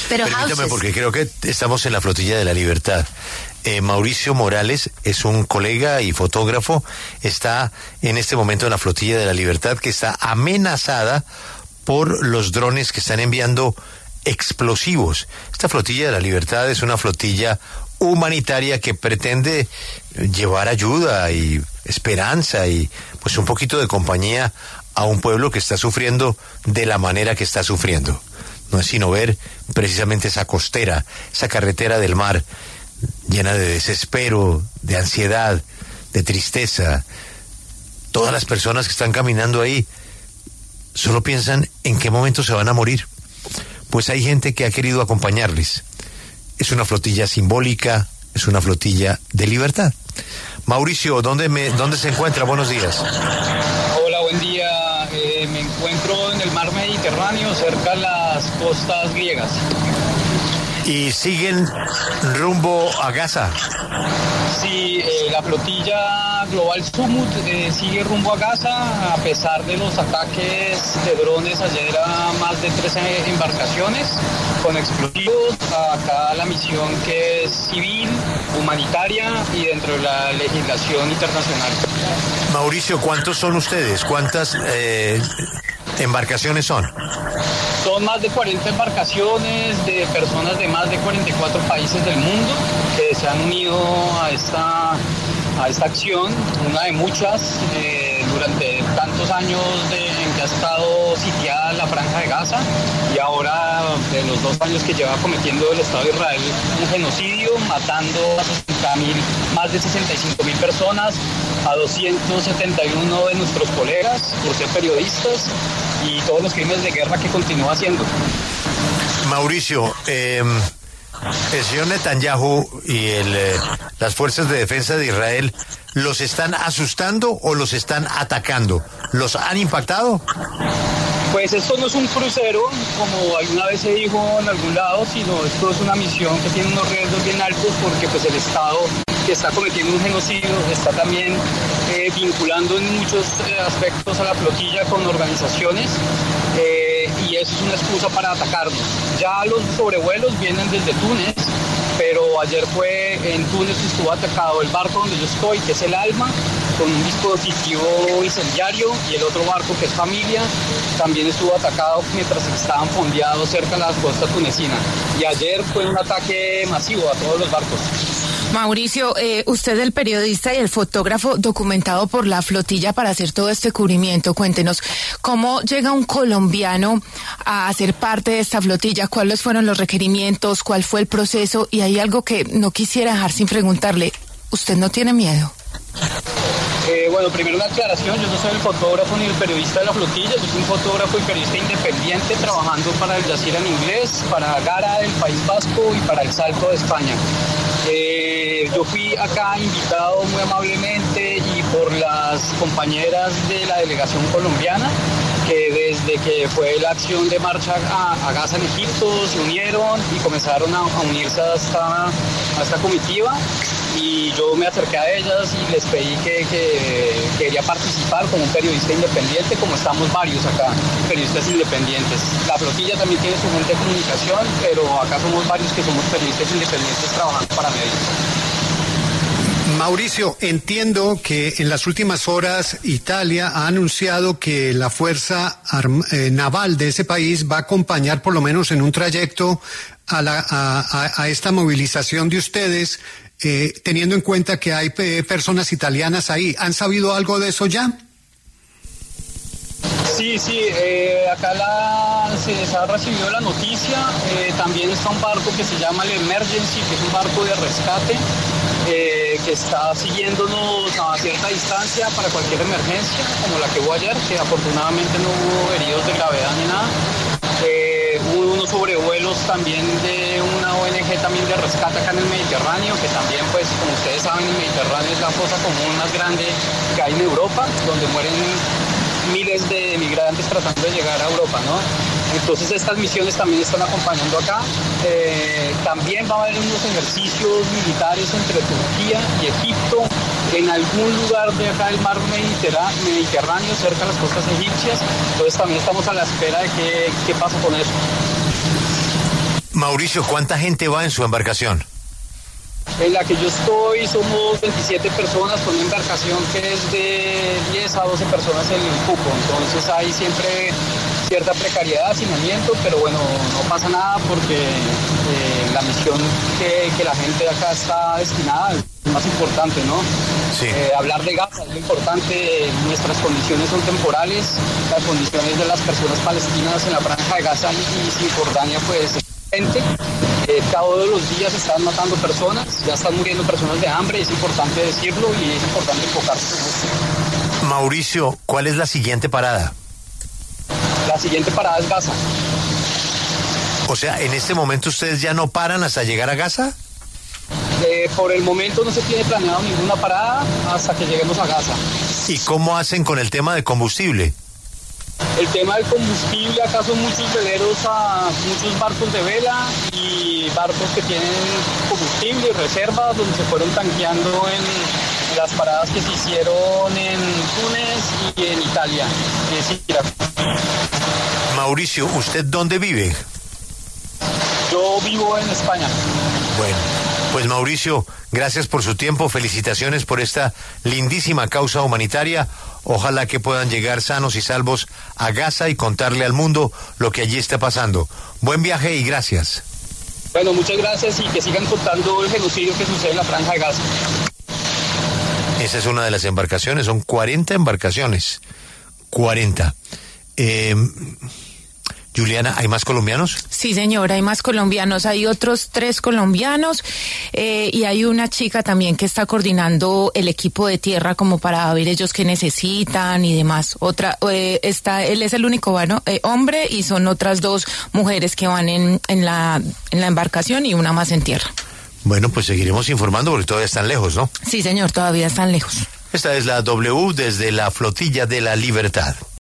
Pero permítame, porque creo que estamos en la Flotilla de la Libertad. Mauricio Morales es un colega y fotógrafo, está en este momento en la Flotilla de la Libertad, que está amenazada por los drones que están enviando explosivos. Esta Flotilla de la Libertad es una flotilla humanitaria que pretende llevar ayuda y esperanza y pues un poquito de compañía a un pueblo que está sufriendo de la manera que está sufriendo. No es sino ver precisamente esa costera, esa carretera del mar llena de desespero, de ansiedad, de tristeza. Todas las personas que están caminando ahí solo piensan en qué momento se van a morir. Pues hay gente que ha querido acompañarles. Es una flotilla simbólica, es una flotilla de libertad. Mauricio, ¿dónde se encuentra? Buenos días. Hola, buen día. Me encuentro en el mar Mediterráneo, cerca de las costas griegas. ¿Y siguen rumbo a Gaza? Sí, la flotilla Global Summit sigue rumbo a Gaza, a pesar de los ataques de drones ayer a más de 13 embarcaciones con explosivos. Acá la misión que es civil, humanitaria y dentro de la legislación internacional. Mauricio, ¿cuántos son ustedes? ¿Cuántas embarcaciones son? Son más de 40 embarcaciones de personas de más de 44 países del mundo que se han unido a esta acción, una de muchas, durante tantos años en que ha estado sitiada la Franja de Gaza, y ahora de los 2 años que lleva cometiendo el Estado de Israel un genocidio, matando a más de 65.000 personas, a 271 de nuestros colegas por ser periodistas, y todos los crímenes de guerra que continúa haciendo. Mauricio, el señor Netanyahu y las fuerzas de defensa de Israel, ¿los están asustando o los están atacando? ¿Los han impactado? Pues esto no es un crucero, como alguna vez se dijo en algún lado, sino esto es una misión que tiene unos riesgos bien altos, porque pues el Estado que está cometiendo un genocidio está también vinculando en muchos aspectos a la flotilla con organizaciones, y eso es una excusa para atacarnos. Ya los sobrevuelos vienen desde Túnez, pero ayer fue en Túnez que estuvo atacado el barco donde yo estoy, que es el Alma, con un dispositivo incendiario, y el otro barco, que es Familia, también estuvo atacado mientras estaban fondeados cerca de la costa tunecina. Y ayer fue un ataque masivo a todos los barcos. Mauricio, usted el periodista y el fotógrafo documentado por la flotilla para hacer todo este cubrimiento, cuéntenos, ¿cómo llega un colombiano a ser parte de esta flotilla? ¿Cuáles fueron los requerimientos? ¿Cuál fue el proceso? Y hay algo que no quisiera dejar sin preguntarle, ¿usted no tiene miedo? Bueno, primero una aclaración, yo no soy el fotógrafo ni el periodista de la flotilla, yo soy un fotógrafo y periodista independiente trabajando para el Jazeera en inglés, para Gara del País Vasco y para El Salto de España. Yo fui acá invitado muy amablemente y por las compañeras de la delegación colombiana, que desde que fue la acción de marcha a Gaza en Egipto se unieron y comenzaron a unirse a esta comitiva, y yo me acerqué a ellas y les pedí que quería participar como un periodista independiente, como estamos varios acá, periodistas independientes. La flotilla también tiene su gente de comunicación, pero acá somos varios que somos periodistas independientes trabajando para medios. Mauricio, entiendo que en las últimas horas Italia ha anunciado que la fuerza naval de ese país va a acompañar por lo menos en un trayecto a esta movilización de ustedes, teniendo en cuenta que hay personas italianas ahí. ¿Han sabido algo de eso ya? Sí, acá se ha recibido la noticia. También está un barco que se llama el Emergency, que es un barco de rescate, que está siguiéndonos a cierta distancia para cualquier emergencia, como la que hubo ayer, que afortunadamente no hubo heridos de gravedad ni nada. Hubo unos sobrevuelos también de una ONG también de rescate acá en el Mediterráneo, que también, pues, como ustedes saben, el Mediterráneo es la fosa común más grande que hay en Europa, donde mueren miles de migrantes tratando de llegar a Europa, ¿no? Entonces estas misiones también están acompañando acá. También va a haber unos ejercicios militares entre Turquía y Egipto en algún lugar de acá del mar Mediterráneo, cerca de las costas egipcias. Entonces también estamos a la espera de qué pasa con eso. Mauricio, ¿cuánta gente va en su embarcación? En la que yo estoy somos 27 personas con una embarcación que es de 10 a 12 personas en el cupo. Entonces hay siempre cierta precariedad, hacinamiento, pero bueno, no pasa nada porque la misión que la gente de acá está destinada es más importante, ¿no? Sí. Hablar de Gaza es lo importante. Nuestras condiciones son temporales, las condiciones de las personas palestinas en la franja de Gaza y Cisjordania pues gente. Todos los días están matando personas, ya están muriendo personas de hambre, es importante decirlo y es importante enfocarse en eso. Mauricio, ¿cuál es la siguiente parada? La siguiente parada es Gaza. O sea, ¿en este momento ustedes ya no paran hasta llegar a Gaza? Por el momento no se tiene planeado ninguna parada hasta que lleguemos a Gaza. ¿Y cómo hacen con el tema de combustible? El tema del combustible, acá son muchos veleros, muchos barcos de vela y barcos que tienen combustible y reservas donde se fueron tanqueando en las paradas que se hicieron en Túnez y en Italia. Mauricio, ¿usted dónde vive? Yo vivo en España. Bueno, pues Mauricio, gracias por su tiempo, felicitaciones por esta lindísima causa humanitaria. Ojalá que puedan llegar sanos y salvos a Gaza y contarle al mundo lo que allí está pasando. Buen viaje y gracias. Bueno, muchas gracias y que sigan contando el genocidio que sucede en la franja de Gaza. Esa es una de las embarcaciones, son 40 embarcaciones. 40. Juliana, ¿hay más colombianos? Sí, señora, hay más colombianos. Hay otros 3 colombianos y hay una chica también que está coordinando el equipo de tierra como para ver ellos qué necesitan y demás. Él es el único hombre y son otras 2 mujeres que van en la embarcación y una más en tierra. Bueno, pues seguiremos informando porque todavía están lejos, ¿no? Sí, señor, todavía están lejos. Esta es la W desde la Flotilla de la Libertad.